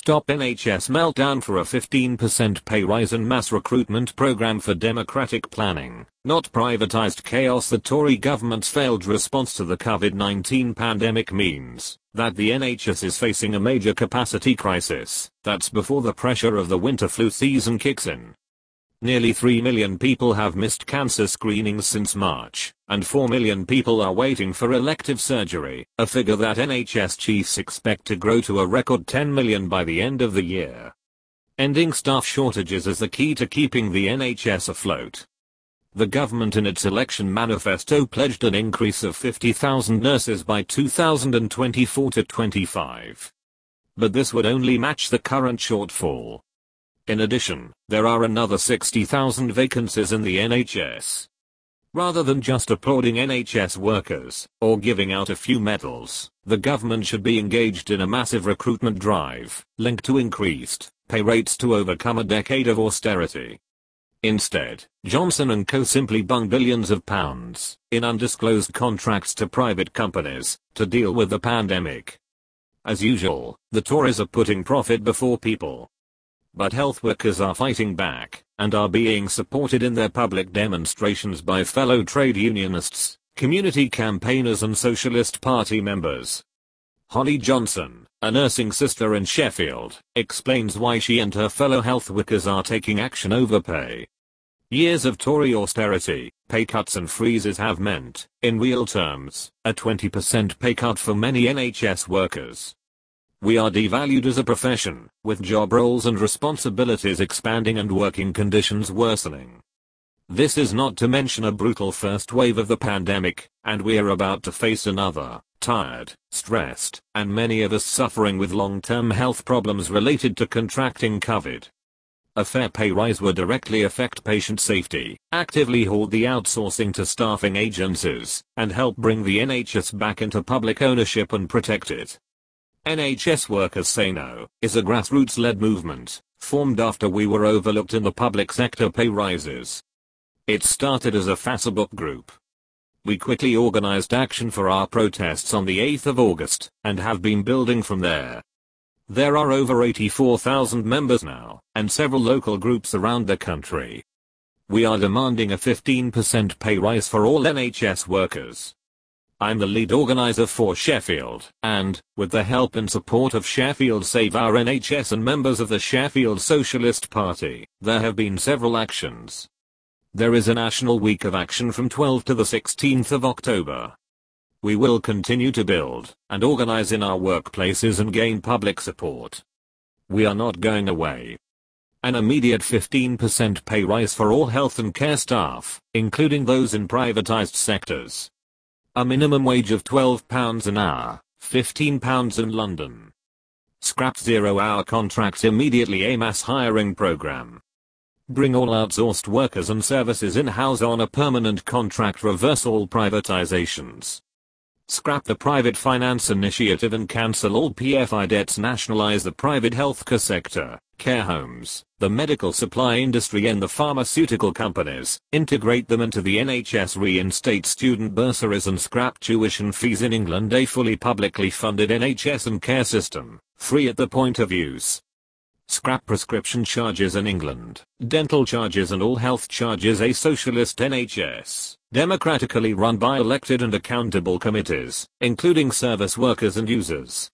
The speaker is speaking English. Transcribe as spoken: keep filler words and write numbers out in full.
Stop N H S meltdown for a fifteen percent pay rise and mass recruitment program for democratic planning, not privatized chaos. The Tory government's failed response to the COVID nineteen pandemic means that the N H S is facing a major capacity crisis. That's before the pressure of the winter flu season kicks in. Nearly three million people have missed cancer screenings since March, and four million people are waiting for elective surgery, a figure that N H S chiefs expect to grow to a record ten million by the end of the year. Ending staff shortages is the key to keeping the N H S afloat. The government in its election manifesto pledged an increase of fifty thousand nurses by two thousand twenty-four to twenty-five. But this would only match the current shortfall. In addition, there are another sixty thousand vacancies in the N H S. Rather than just applauding N H S workers, or giving out a few medals, the government should be engaged in a massive recruitment drive, linked to increased pay rates to overcome a decade of austerity. Instead, Johnson and Co simply bung billions of pounds in undisclosed contracts to private companies to deal with the pandemic. As usual, the Tories are putting profit before people. But health workers are fighting back, and are being supported in their public demonstrations by fellow trade unionists, community campaigners and Socialist Party members. Holly Johnson, a nursing sister in Sheffield, explains why she and her fellow health workers are taking action over pay. Years of Tory austerity, pay cuts and freezes have meant, in real terms, a twenty percent pay cut for many N H S workers. We are devalued as a profession, with job roles and responsibilities expanding and working conditions worsening. This is not to mention a brutal first wave of the pandemic, and we are about to face another, tired, stressed, and many of us suffering with long-term health problems related to contracting COVID. A fair pay rise would directly affect patient safety, actively halt the outsourcing to staffing agencies, and help bring the N H S back into public ownership and protect it. N H S Workers Say No is a grassroots-led movement, formed after we were overlooked in the public sector pay rises. It started as a Facebook group. We quickly organized action for our protests on the eighth of August, and have been building from there. There are over eighty-four thousand members now, and several local groups around the country. We are demanding a fifteen percent pay rise for all N H S workers. I'm the lead organizer for Sheffield, and, with the help and support of Sheffield Save Our N H S and members of the Sheffield Socialist Party, there have been several actions. There is a national week of action from twelfth to the sixteenth of October. We will continue to build and organize in our workplaces and gain public support. We are not going away. An immediate fifteen percent pay rise for all health and care staff, including those in privatized sectors. A minimum wage of twelve pounds an hour, fifteen pounds in London. Scrap zero-hour contracts immediately. A mass hiring program. Bring all outsourced workers and services in-house on a permanent contract. Reverse all privatizations. Scrap the private finance initiative and cancel all P F I debts. Nationalize the private healthcare sector, care homes, the medical supply industry and the pharmaceutical companies, integrate them into the N H S. Reinstate student bursaries and scrap tuition fees in England. A fully publicly funded N H S and care system, free at the point of use. Scrap prescription charges in England, dental charges and all health charges. A socialist N H S, democratically run by elected and accountable committees, including service workers and users.